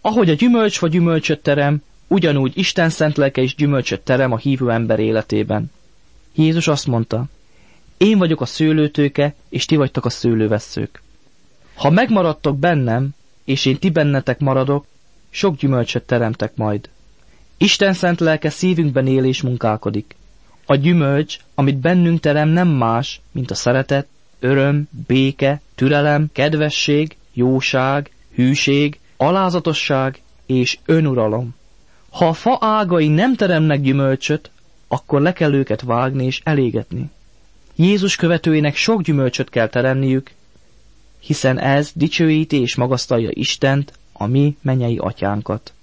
Ahogy a gyümölcsfa gyümölcsöt terem, ugyanúgy Isten szent lelke is gyümölcsöt terem a hívő ember életében. Jézus azt mondta, én vagyok a szőlőtőke, és ti vagytok a szőlővesszők. Ha megmaradtok bennem, és én ti bennetek maradok, sok gyümölcsöt teremtek majd. Isten szent lelke szívünkben él és munkálkodik. A gyümölcs, amit bennünk terem, nem más, mint a szeretet, öröm, béke, türelem, kedvesség, jóság, hűség, alázatosság és önuralom. Ha a fa ágai nem teremnek gyümölcsöt, akkor le kell őket vágni és elégetni. Jézus követőinek sok gyümölcsöt kell teremniük, hiszen ez dicsőíti és magasztalja Istent, a mi mennyei atyánkat.